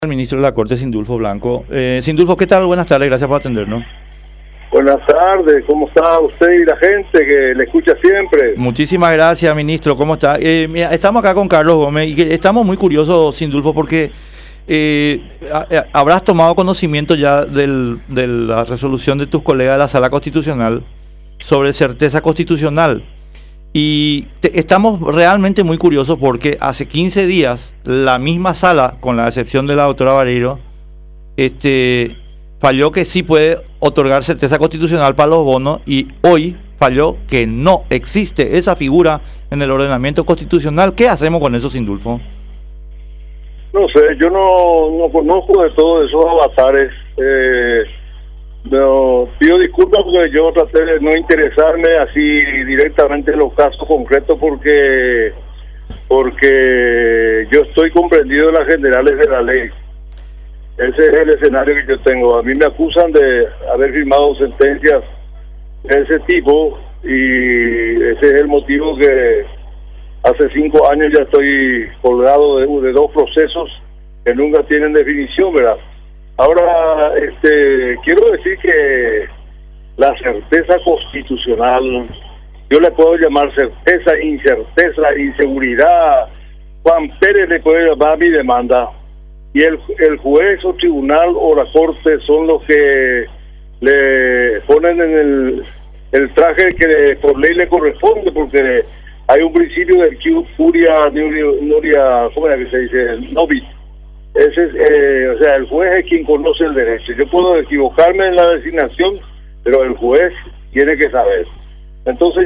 El ministro de la Corte, Sindulfo Blanco. Sindulfo, ¿qué tal? Buenas tardes, gracias por atendernos. Buenas tardes, ¿cómo está usted y la gente que le escucha siempre? Muchísimas gracias, ministro, ¿cómo está? Mira, estamos acá con Carlos Gómez y estamos muy curiosos, Sindulfo, porque habrás tomado conocimiento ya de la resolución de tus colegas de la Sala Constitucional sobre certeza constitucional. Y estamos realmente muy curiosos porque hace 15 días la misma sala, con la excepción de la doctora Vareiro, falló que sí puede otorgar certeza constitucional para los bonos y hoy falló que no existe esa figura en el ordenamiento constitucional. ¿Qué hacemos con eso, Sindulfo? No sé, yo no conozco de todos esos avatares. No, pido disculpas porque yo traté de no interesarme así directamente en los casos concretos porque yo estoy comprendido en las generales de la ley. Ese es el escenario que yo tengo. A mí me acusan de haber firmado sentencias de ese tipo y ese es el motivo que hace 5 años ya estoy colgado de 2 procesos que nunca tienen definición, ¿verdad? Ahora, quiero decir que la certeza constitucional, yo le puedo llamar certeza, incerteza, inseguridad. Juan Pérez le puede llamar a mi demanda. Y el juez o tribunal o la corte son los que le ponen en el traje que por ley le corresponde, porque hay un principio del curia nuria, ¿cómo es que se dice? Novit. Ese es, o sea, el juez es quien conoce el derecho. Yo puedo equivocarme en la designación, pero el juez tiene que saber. Entonces,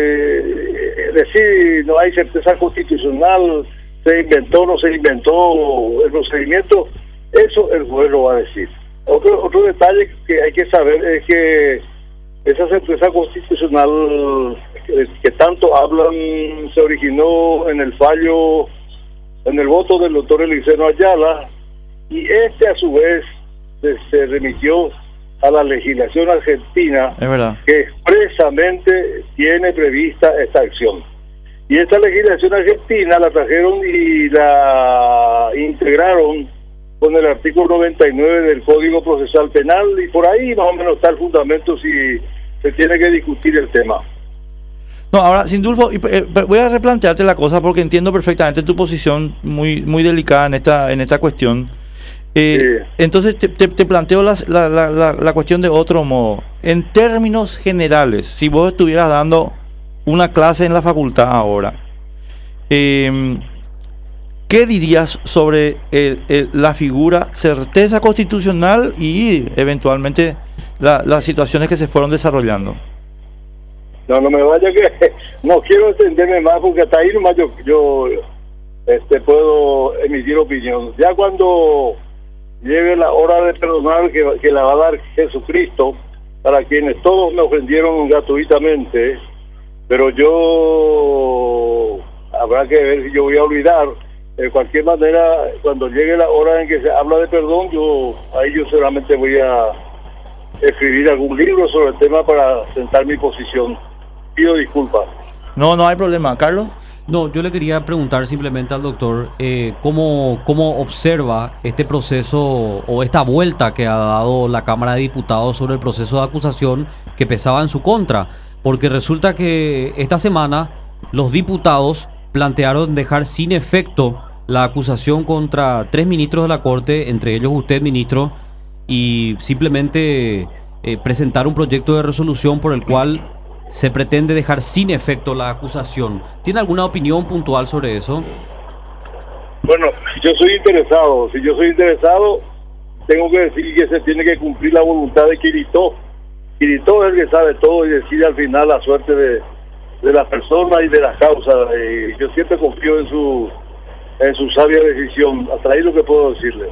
decir no hay certeza constitucional, se inventó, no se inventó el procedimiento, eso el juez lo va a decir. Otro detalle que hay que saber es que esa certeza constitucional que tanto hablan se originó en el fallo, en el voto del doctor Eliseo Ayala, y a su vez se remitió a la legislación argentina, que expresamente tiene prevista esta acción. Y esta legislación argentina la trajeron y la integraron con el artículo 99 del Código Procesal Penal, y por ahí más o menos está el fundamento si se tiene que discutir el tema. No, ahora, Sindulfo, voy a replantearte la cosa porque entiendo perfectamente tu posición muy delicada en esta cuestión. Entonces te planteo la cuestión de otro modo. En términos generales, si vos estuvieras dando una clase en la facultad ahora, ¿qué dirías sobre la figura certeza constitucional y eventualmente las situaciones que se fueron desarrollando? No me vaya que no quiero extenderme más porque hasta ahí nomás yo puedo emitir opinión. Ya cuando llegue la hora de perdonar que la va a dar Jesucristo para quienes todos me ofendieron gratuitamente, pero yo habrá que ver si yo voy a olvidar. De cualquier manera, cuando llegue la hora en que se habla de perdón, yo seguramente voy a escribir algún libro sobre el tema para sentar mi posición. Pido disculpas. No hay problema. ¿Carlos? No, yo le quería preguntar simplemente al doctor cómo observa este proceso o esta vuelta que ha dado la Cámara de Diputados sobre el proceso de acusación que pesaba en su contra, porque resulta que esta semana los diputados plantearon dejar sin efecto la acusación contra 3 ministros de la Corte, entre ellos usted, ministro, y simplemente presentar un proyecto de resolución por el cual se pretende dejar sin efecto la acusación. ¿Tiene alguna opinión puntual sobre eso? Bueno, yo soy interesado. Si yo soy interesado, tengo que decir que se tiene que cumplir la voluntad de Quirito. Quirito es el que sabe todo y decide al final la suerte de la persona y de las causas. Yo siempre confío en su sabia decisión. Hasta ahí lo que puedo decirle.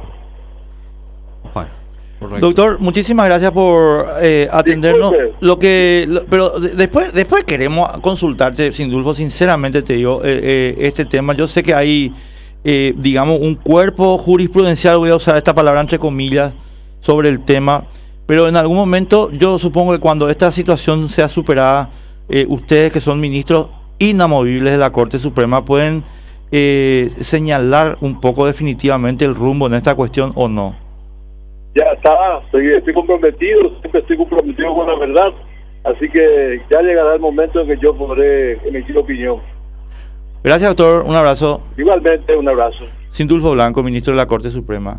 Bueno. Correcto. Doctor, muchísimas gracias por atendernos. Pero después queremos consultarte, Sindulfo, sinceramente te digo, este tema. Yo sé que hay, digamos, un cuerpo jurisprudencial, voy a usar esta palabra entre comillas, sobre el tema, pero en algún momento yo supongo que cuando esta situación sea superada, ustedes que son ministros inamovibles de la Corte Suprema pueden señalar un poco definitivamente el rumbo en esta cuestión o no? Ya está, estoy comprometido, siempre estoy comprometido con la verdad, así que ya llegará el momento en que yo podré emitir opinión. Gracias, doctor, un abrazo. Igualmente, un abrazo. Sindulfo Blanco, ministro de la Corte Suprema.